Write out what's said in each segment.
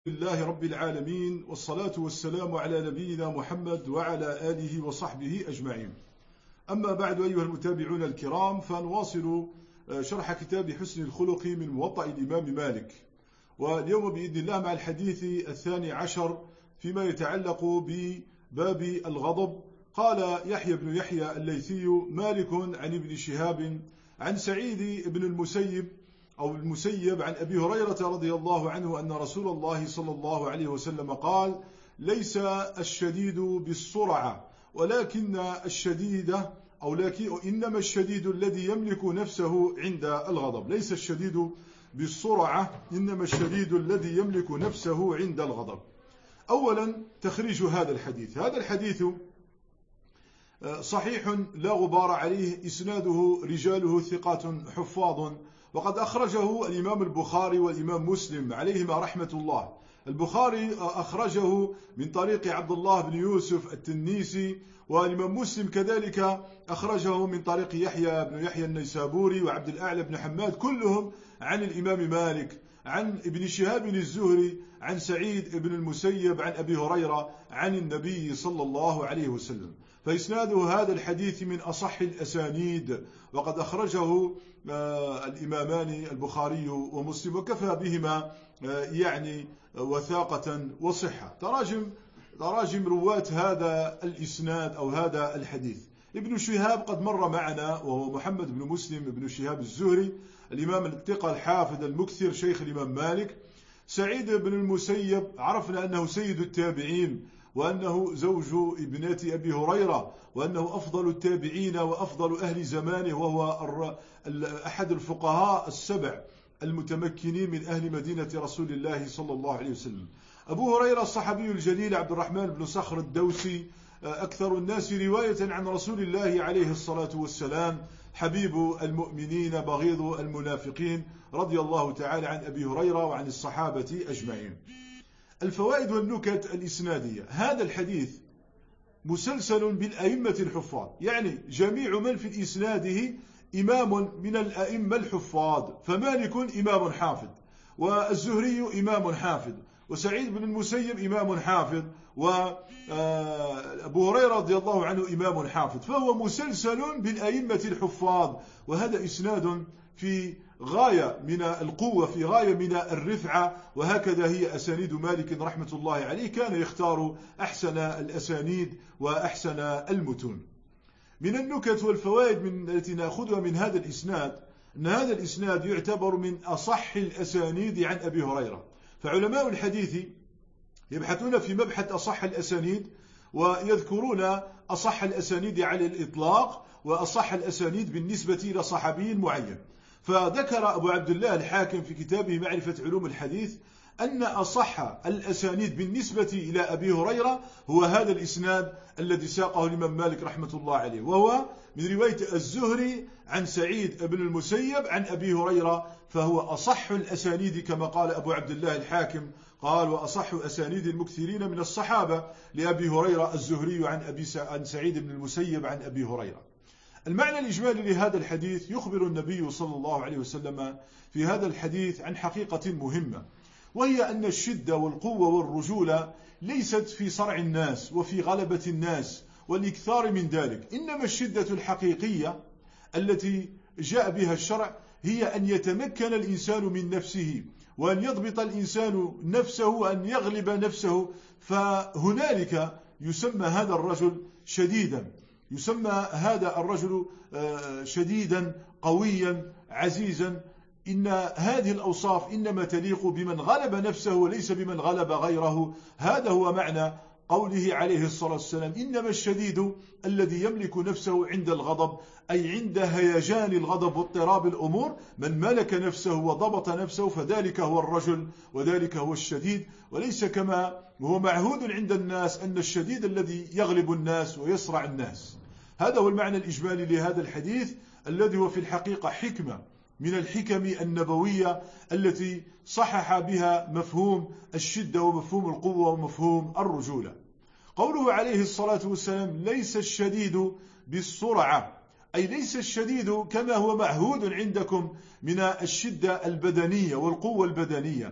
لله رب العالمين، والصلاة والسلام على نبينا محمد وعلى آله وصحبه أجمعين. أما بعد، أيها المتابعون الكرام، فنواصل شرح كتاب حسن الخلق من موطأ الإمام مالك، واليوم بإذن الله مع الحديث 12 فيما يتعلق بباب الغضب. قال يحيى بن يحيى الليثي: مالك عن ابن شهاب عن سعيد بن المسيب عن أبي هريرة رضي الله عنه أن رسول الله صلى الله عليه وسلم قال: ليس الشديد بالسرعة إنما الشديد الذي يملك نفسه عند الغضب. ليس الشديد بالسرعة إنما الشديد الذي يملك نفسه عند الغضب. أولا تخريج هذا الحديث. هذا الحديث صحيح لا غبار عليه، إسناده رجاله ثقات حفاظ، وقد أخرجه الإمام البخاري والإمام مسلم عليهما رحمة الله. البخاري أخرجه من طريق عبد الله بن يوسف التنيسي، والإمام مسلم كذلك أخرجه من طريق يحيى بن يحيى النيسابوري وعبد الأعلى بن حماد، كلهم عن الإمام مالك عن ابن شهاب الزهري عن سعيد بن المسيب عن أبي هريرة عن النبي صلى الله عليه وسلم. فإسناده هذا الحديث من أصح الأسانيد، وقد أخرجه الإمامان البخاري ومسلم، وكفى بهما وثاقة وصحة. تراجم رواة هذا الإسناد أو هذا الحديث: ابن شهاب قد مر معنا، وهو محمد بن مسلم بن شهاب الزهري، الإمام الثقة الحافظ المكثر شيخ الإمام مالك. سعيد بن المسيب عرفنا أنه سيد التابعين، وأنه زوج ابنة أبي هريرة، وأنه أفضل التابعين وأفضل أهل زمانه، وهو أحد الفقهاء السبع المتمكنين من أهل مدينة رسول الله صلى الله عليه وسلم. أبو هريرة الصحابي الجليل عبد الرحمن بن صخر الدوسي، أكثر الناس رواية عن رسول الله عليه الصلاة والسلام، حبيب المؤمنين بغيض المنافقين، رضي الله تعالى عن أبي هريرة وعن الصحابة أجمعين. الفوائد والنكت الإسنادية: هذا الحديث مسلسل بالأئمة الحفاظ، يعني جميع من في إسناده إمام من الأئمة الحفاظ، فمالك إمام حافظ، والزهري إمام حافظ، وسعيد بن المسيب إمام حافظ، وأبو هريرة رضي الله عنه إمام حافظ، فهو مسلسل بالأئمة الحفاظ. وهذا إسناد في غاية من القوة، في غاية من الرفعة، وهكذا هي أسانيد مالك رحمة الله عليه، كان يختار أحسن الأسانيد وأحسن المتون. من النكت والفوائد التي نأخذها من هذا الإسناد، أن هذا الإسناد يعتبر من أصح الأسانيد عن أبي هريرة. فعلماء الحديث يبحثون في مبحث أصح الأسانيد، ويذكرون أصح الأسانيد على الإطلاق وأصح الأسانيد بالنسبة إلى صحابي معين. فذكر أبو عبد الله الحاكم في كتابه معرفة علوم الحديث أن أصح الأسانيد بالنسبة إلى أبي هريرة هو هذا الإسناد الذي ساقه الإمام مالك رحمة الله عليه، وهو من رواية الزهري عن سعيد بن المسيب عن أبي هريرة، فهو أصح الأسانيد كما قال أبو عبد الله الحاكم، قال: وأصح أسانيد المكثرين من الصحابة لأبي هريرة الزهري عن سعيد بن المسيب عن أبي هريرة. المعنى الإجمالي لهذا الحديث: يخبر النبي صلى الله عليه وسلم في هذا الحديث عن حقيقة مهمة، وهي أن الشدة والقوة والرجولة ليست في صرع الناس وفي غلبة الناس والإكثار من ذلك، إنما الشدة الحقيقية التي جاء بها الشرع هي أن يتمكن الإنسان من نفسه، وأن يضبط الإنسان نفسه، وأن يغلب نفسه. فهنالك يسمى هذا الرجل شديدا، يسمى هذا الرجل شديدا قويا عزيزا. إن هذه الأوصاف إنما تليق بمن غلب نفسه وليس بمن غلب غيره. هذا هو معنى قوله عليه الصلاة والسلام: إنما الشديد الذي يملك نفسه عند الغضب، أي عند هيجان الغضب واضطراب الأمور. من ملك نفسه وضبط نفسه فذلك هو الرجل، وذلك هو الشديد، وليس كما هو معهود عند الناس أن الشديد الذي يغلب الناس ويصرع الناس. هذا هو المعنى الإجمالي لهذا الحديث، الذي هو في الحقيقة حكمة من الحكم النبوية التي صحح بها مفهوم الشدة ومفهوم القوة ومفهوم الرجولة. قوله عليه الصلاة والسلام: ليس الشديد بالسرعة، أي ليس الشديد كما هو معهود عندكم من الشدة البدنية والقوة البدنية،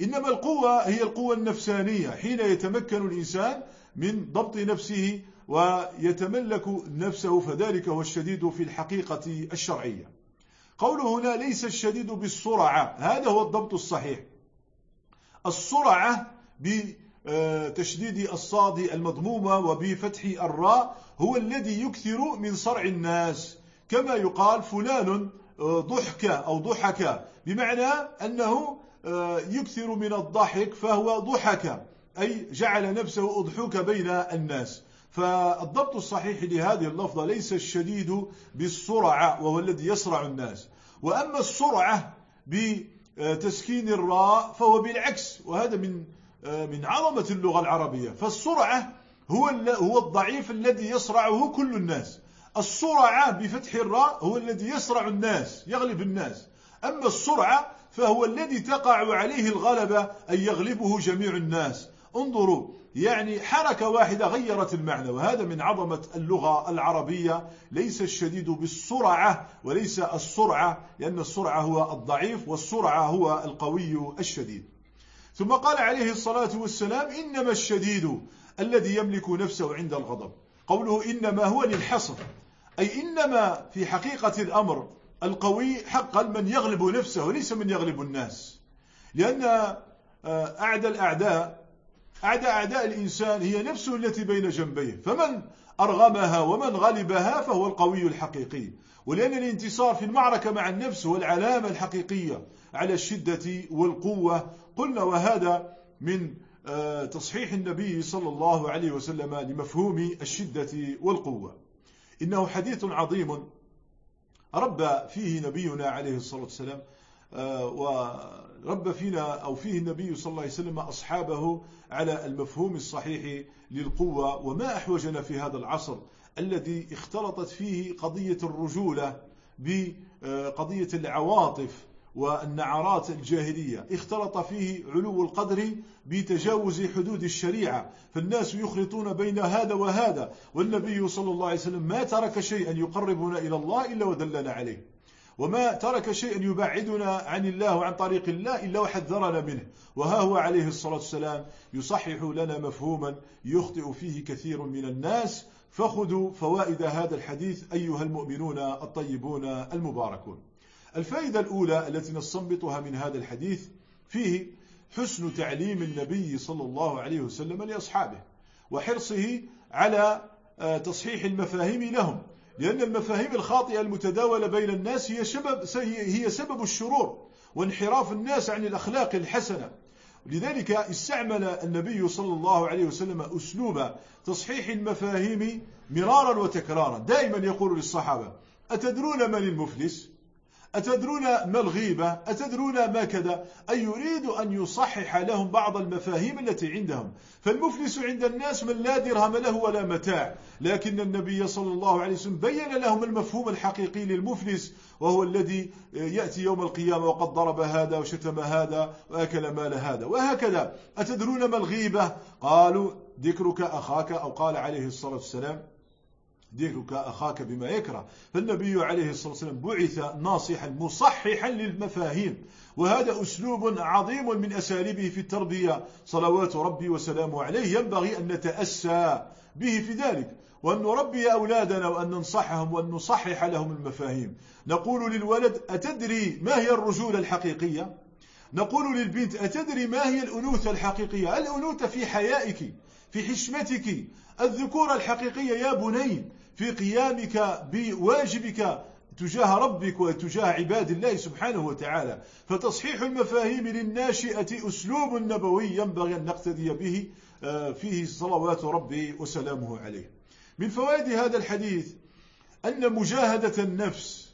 إنما القوة هي القوة النفسانية، حين يتمكن الإنسان من ضبط نفسه ويتملك نفسه، فذلك هو الشديد في الحقيقة الشرعية. قوله هنا ليس الشديد بالسرعة، هذا هو الضبط الصحيح. السرعة بتشديد الصاد المضمومة وبفتح الراء هو الذي يكثر من صرع الناس، كما يقال فلان ضحك أو ضحك، بمعنى أنه يكثر من الضحك فهو ضحك، أي جعل نفسه أضحوك بين الناس. فالضبط الصحيح لهذه اللفظة ليس الشديد بالسرعة وهو الذي يسرع الناس. وأما السرعة بتسكين الراء فهو بالعكس، وهذا من عظمة اللغة العربية. فالسرعة هو الضعيف الذي يسرعه كل الناس، السرعة بفتح الراء هو الذي يسرع الناس يغلب الناس. أما السرعة فهو الذي تقع عليه الغلبة أي يغلبه جميع الناس. انظروا، يعني حركة واحدة غيرت المعنى، وهذا من عظمة اللغة العربية. ليس الشديد بالسرعة وليس السرعة، لأن السرعة هو الضعيف والسرعة هو القوي الشديد. ثم قال عليه الصلاة والسلام إنما الشديد الذي يملك نفسه عند الغضب. قوله إنما هو للحصر، أي إنما في حقيقة الأمر القوي حقا من يغلب نفسه وليس من يغلب الناس، لأن أعداء الإنسان هي نفسه التي بين جنبيه، فمن أرغمها ومن غلبها فهو القوي الحقيقي. ولأن الانتصار في المعركة مع النفس هو العلامة الحقيقية على الشدة والقوة. قلنا وهذا من تصحيح النبي صلى الله عليه وسلم لمفهوم الشدة والقوة. إنه حديث عظيم ربى فيه نبينا عليه الصلاة والسلام، وربى فينا أو فيه النبي صلى الله عليه وسلم أصحابه على المفهوم الصحيح للقوة. وما أحوجنا في هذا العصر الذي اختلطت فيه قضية الرجولة بقضية العواطف والنعرات الجاهلية، اختلط فيه علو القدر بتجاوز حدود الشريعة، فالناس يخلطون بين هذا وهذا. والنبي صلى الله عليه وسلم ما ترك شيئا يقربنا إلى الله إلا ودلنا عليه، وما ترك شيئا يبعدنا عن الله وعن طريق الله إلا وحذرنا منه. وها هو عليه الصلاة والسلام يصحح لنا مفهوما يخطئ فيه كثير من الناس. فخذوا فوائد هذا الحديث أيها المؤمنون الطيبون المباركون. الفائدة الأولى التي نستنبطها من هذا الحديث فيه حسن تعليم النبي صلى الله عليه وسلم لأصحابه، وحرصه على تصحيح المفاهيم لهم، لأن المفاهيم الخاطئة المتداولة بين الناس هي سبب الشرور وانحراف الناس عن الأخلاق الحسنة. لذلك استعمل النبي صلى الله عليه وسلم أسلوب تصحيح المفاهيم مرارا وتكرارا. دائما يقول للصحابة: أتدرون من المفلس؟ أتدرون ما الغيبة؟ أتدرون ما كذا؟ أي يريد أن يصحح لهم بعض المفاهيم التي عندهم. فالمفلس عند الناس من لا درهم له ولا متاع، لكن النبي صلى الله عليه وسلم بين لهم المفهوم الحقيقي للمفلس، وهو الذي يأتي يوم القيامة وقد ضرب هذا وشتم هذا وأكل مال هذا. وهكذا أتدرون ما الغيبة؟ قالوا ذكرك أخاك، أو قال عليه الصلاة والسلام ذكرك أخاك بما يكره. فالنبي عليه الصلاة والسلام بعث ناصحا مصححا للمفاهيم، وهذا أسلوب عظيم من أساليبه في التربية صلوات ربي وسلامه عليه، ينبغي أن نتأسى به في ذلك، وأن نربي أولادنا وأن ننصحهم وأن نصحح لهم المفاهيم. نقول للولد: أتدري ما هي الرجولة الحقيقية؟ نقول للبنت: أتدري ما هي الأنوثة الحقيقية؟ الأنوثة في حيائك، في حشمتك. الذكورة الحقيقية يا بني في قيامك بواجبك تجاه ربك وتجاه عباد الله سبحانه وتعالى. فتصحيح المفاهيم للناشئة أسلوب نبوي ينبغي أن نقتدي به فيه صلوات ربي وسلامه عليه. من فوائد هذا الحديث أن مجاهدة النفس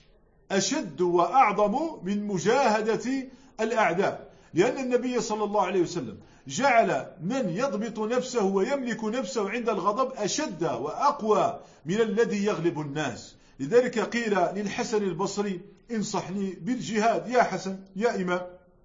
أشد وأعظم من مجاهدة الأعداء، لأن النبي صلى الله عليه وسلم جعل من يضبط نفسه ويملك نفسه عند الغضب أشد وأقوى من الذي يغلب الناس. لذلك قيل للحسن البصري: انصحني بالجهاد يا حسن يا إمام.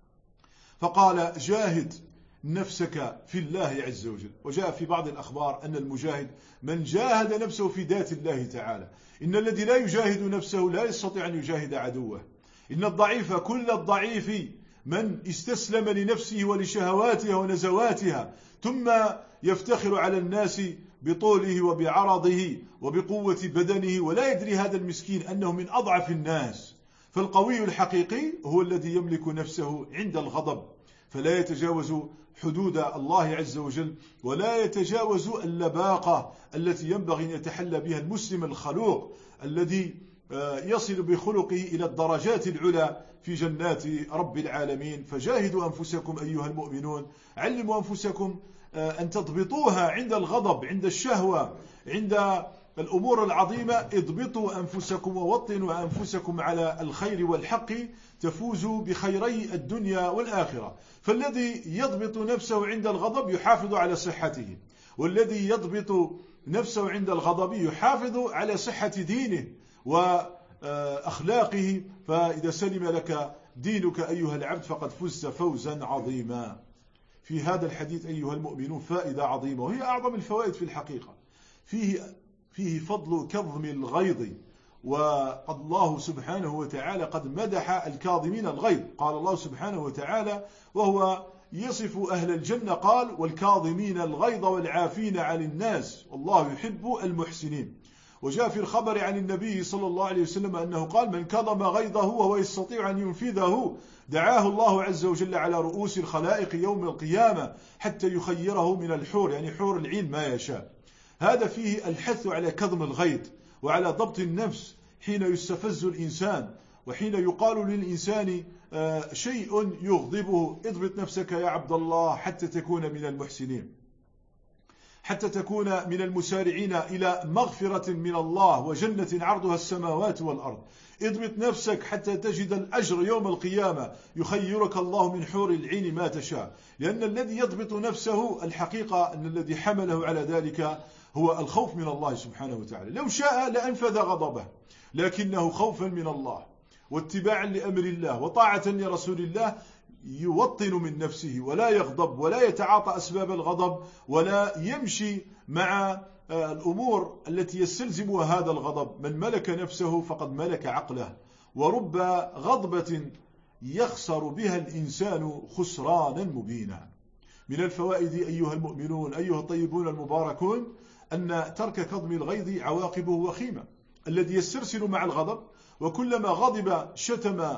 فقال: جاهد نفسك في الله عز وجل. وجاء في بعض الأخبار أن المجاهد من جاهد نفسه في ذات الله تعالى. إن الذي لا يجاهد نفسه لا يستطيع أن يجاهد عدوه. إن الضعيف كل الضعيف من استسلم لنفسه ولشهواتها ونزواتها ثم يفتخر على الناس بطوله وبعرضه وبقوة بدنه، ولا يدري هذا المسكين أنه من أضعف الناس. فالقوي الحقيقي هو الذي يملك نفسه عند الغضب، فلا يتجاوز حدود الله عز وجل، ولا يتجاوز اللباقة التي ينبغي أن يتحلى بها المسلم الخلوق الذي يصل بخلقه إلى الدرجات العلى في جنات رب العالمين. فجاهدوا أنفسكم أيها المؤمنون، علموا أنفسكم أن تضبطوها عند الغضب، عند الشهوة، عند الأمور العظيمة. اضبطوا أنفسكم ووطنوا أنفسكم على الخير والحق، تفوزوا بخيري الدنيا والآخرة. فالذي يضبط نفسه عند الغضب يحافظ على صحته، والذي يضبط نفسه عند الغضب يحافظ على صحة دينه وأخلاقه. فإذا سلم لك دينك أيها العبد فقد فزت فوزا عظيما. في هذا الحديث أيها المؤمنون فائدة عظيمة، وهي أعظم الفوائد في الحقيقة. فيه فضل كظم الغيظ، والله سبحانه وتعالى قد مدح الكاظمين الغيظ. قال الله سبحانه وتعالى وهو يصف أهل الجنة قال: والكاظمين الغيظ والعافين عن الناس والله يحب المحسنين. وجاء في الخبر عن النبي صلى الله عليه وسلم أنه قال: من كظم غيظه وهو يستطيع أن ينفذه دعاه الله عز وجل على رؤوس الخلائق يوم القيامة حتى يخيره من الحور، يعني حور العين، ما يشاء. هذا فيه الحث على كظم الغيظ وعلى ضبط النفس حين يستفز الإنسان، وحين يقال للإنسان شيء يغضبه. اضبط نفسك يا عبد الله حتى تكون من المحسنين، حتى تكون من المسارعين إلى مغفرة من الله وجنة عرضها السماوات والأرض. اضبط نفسك حتى تجد الأجر يوم القيامة، يخيرك الله من حور العين ما تشاء. لأن الذي يضبط نفسه الحقيقة أن الذي حمله على ذلك هو الخوف من الله سبحانه وتعالى. لو شاء لأنفذ غضبه، لكنه خوفا من الله واتباعا لأمر الله وطاعة لرسول الله يوطن من نفسه، ولا يغضب ولا يتعاطى أسباب الغضب، ولا يمشي مع الأمور التي يستلزمها هذا الغضب. من ملك نفسه فقد ملك عقله. ورب غضبة يخسر بها الإنسان خسرانا مبينا. من الفوائد أيها المؤمنون أيها الطيبون المباركون أن ترك كظم الغيظ عواقبه وخيمة. الذي يسترسل مع الغضب وكلما غضب شتم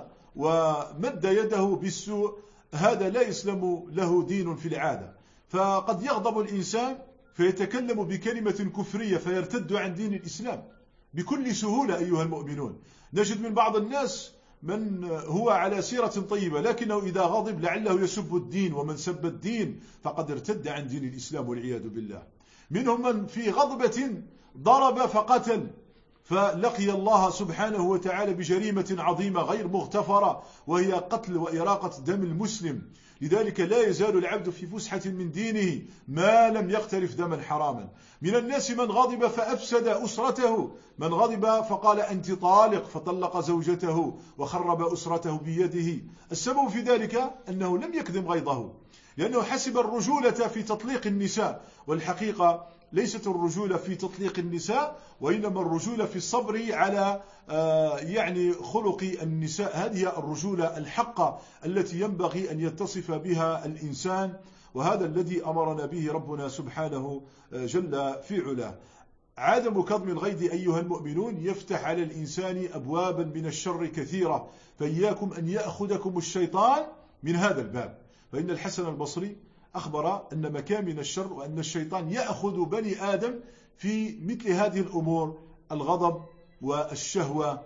ومد يده بالسوء، هذا لا يسلم له دين في العادة. فقد يغضب الإنسان فيتكلم بكلمة كفرية فيرتد عن دين الإسلام بكل سهولة أيها المؤمنون. نجد من بعض الناس من هو على سيرة طيبة لكنه إذا غضب لعله يسب الدين، ومن سب الدين فقد ارتد عن دين الإسلام والعياذ بالله. منهم من في غضبة ضرب فقتل، فلقي الله سبحانه وتعالى بجريمة عظيمة غير مغتفرة، وهي قتل وإراقة دم المسلم. لذلك لا يزال العبد في فسحة من دينه ما لم يقترف دما حراما. من الناس من غضب فأفسد أسرته، من غضب فقال أنت طالق فطلق زوجته وخرب أسرته بيده. السبب في ذلك أنه لم يكظم غيظه، لأنه حسب الرجولة في تطليق النساء، والحقيقة ليست الرجولة في تطليق النساء، وإنما الرجولة في الصبر على يعني خلق النساء. هذه الرجولة الحقة التي ينبغي أن يتصف بها الإنسان، وهذا الذي أمرنا به ربنا سبحانه جل في علاه. عدم كظم الغيظ أيها المؤمنون يفتح على الإنسان أبوابا من الشر كثيرة، فإياكم أن يأخذكم الشيطان من هذا الباب. فإن الحسن البصري أخبر أن مكامن الشر وأن الشيطان يأخذ بني آدم في مثل هذه الأمور: الغضب والشهوة،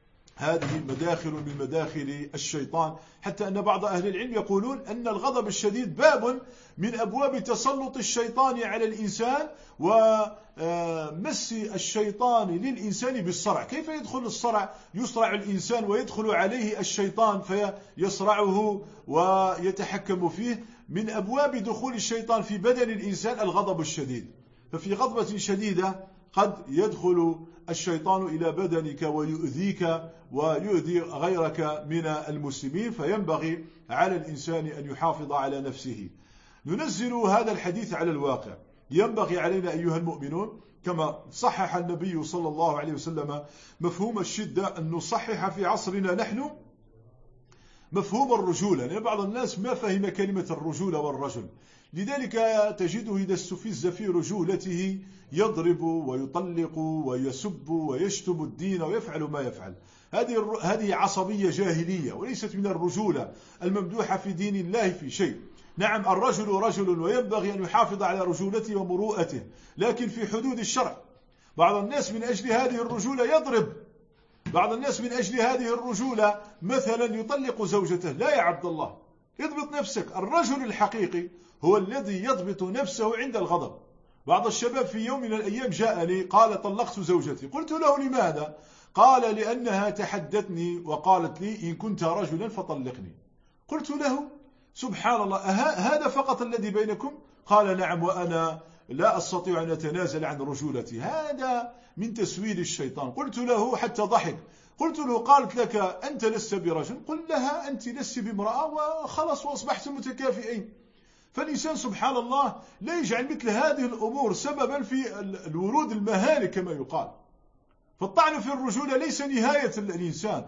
هذه مداخل من مداخل الشيطان. حتى أن بعض أهل العلم يقولون أن الغضب الشديد باب من أبواب تسلط الشيطان على الإنسان ومس الشيطان للإنسان بالصرع. كيف يدخل الصرع؟ يصرع الإنسان ويدخل عليه الشيطان فيصرعه ويتحكم فيه. من أبواب دخول الشيطان في بدن الإنسان الغضب الشديد. ففي غضبة شديدة قد يدخل الشيطان إلى بدنك ويؤذيك ويؤذي غيرك من المسلمين، فينبغي على الإنسان أن يحافظ على نفسه. ننزل هذا الحديث على الواقع. ينبغي علينا أيها المؤمنون كما صحح النبي صلى الله عليه وسلم مفهوم الشدة أن نصحح في عصرنا نحن مفهوم الرجولة، لأن بعض الناس ما فهم كلمة الرجولة والرجل، لذلك تجده إذا استفز في رجولته يضرب ويطلق ويسب ويشتم الدين ويفعل ما يفعل. هذه عصبية جاهلية وليست من الرجولة الممدوحة في دين الله في شيء. نعم الرجل رجل وينبغي أن يحافظ على رجولته ومروءته، لكن في حدود الشرع. بعض الناس من أجل هذه الرجولة يضرب، بعض الناس من أجل هذه الرجولة مثلا يطلق زوجته. لا يا عبد الله، اضبط نفسك. الرجل الحقيقي هو الذي يضبط نفسه عند الغضب. بعض الشباب في يوم من الأيام جاءني قال طلقت زوجتي. قلت له لماذا؟ قال لأنها تحدثني وقالت لي إن كنت رجلا فطلقني. قلت له سبحان الله، هذا فقط الذي بينكم؟ قال نعم، وأنا لا أستطيع أن أتنازل عن رجولتي. هذا من تسويل الشيطان. قلت له حتى ضحك، قلت له قالت لك أنت لست برجل، قل لها أنت لست بامرأة وخلص وأصبحت متكافئين. فالإنسان سبحان الله لا يجعل مثل هذه الأمور سببا في الورود المهالك كما يقال. فالطعن في الرجولة ليس نهاية الإنسان.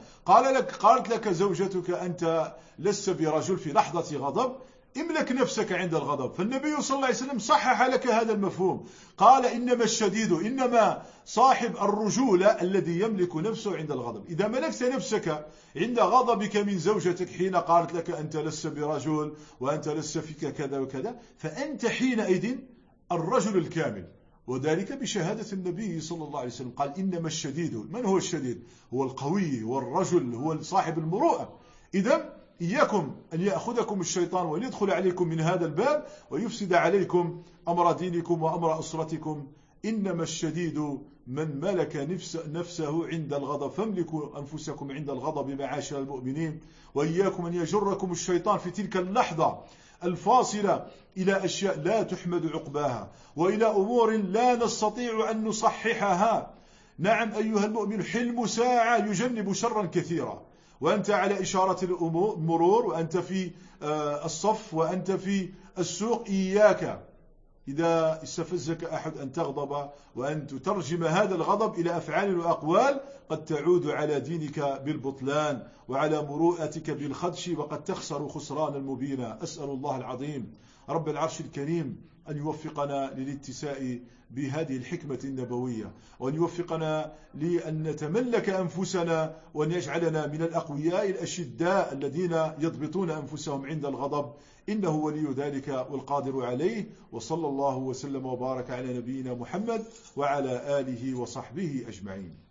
قالت لك زوجتك أنت لست برجل في لحظة غضب، املك نفسك عند الغضب. فالنبي صلى الله عليه وسلم صحح لك هذا المفهوم، قال إنما الشديد، إنما صاحب الرجولة الذي يملك نفسه عند الغضب. إذا ملكت نفسك عند غضبك من زوجتك حين قالت لك أنت لست برجل وأنت لست فيك كذا وكذا، فأنت حينئذ الرجل الكامل، وذلك بشهادة النبي صلى الله عليه وسلم. قال إنما الشديد، من هو الشديد؟ هو القوي والرجل، هو صاحب المروءة. إذا إياكم أن يأخذكم الشيطان وأن يدخل عليكم من هذا الباب ويفسد عليكم أمر دينكم وأمر أسرتكم. إنما الشديد من ملك نفسه عند الغضب، فاملكوا أنفسكم عند الغضب معاشر المؤمنين. وإياكم أن يجركم الشيطان في تلك اللحظة الفاصلة إلى أشياء لا تحمد عقباها، وإلى أمور لا نستطيع أن نصححها. نعم أيها المؤمن، حلم ساعة يجنب شرا كثيرا، وأنت على إشارة المرور، وأنت في الصف، وأنت في السوق. إياك إذا استفزك أحد أن تغضب وأن تترجم هذا الغضب إلى أفعال وأقوال قد تعود على دينك بالبطلان وعلى مروءتك بالخدش، وقد تخسر خسرانا مبينا. أسأل الله العظيم رب العرش الكريم أن يوفقنا للاتساء بهذه الحكمة النبوية، وأن يوفقنا لأن نتملك أنفسنا، وأن يجعلنا من الأقوياء الأشداء الذين يضبطون أنفسهم عند الغضب. إنه ولي ذلك والقادر عليه. وصلى الله وسلم وبارك على نبينا محمد وعلى آله وصحبه أجمعين.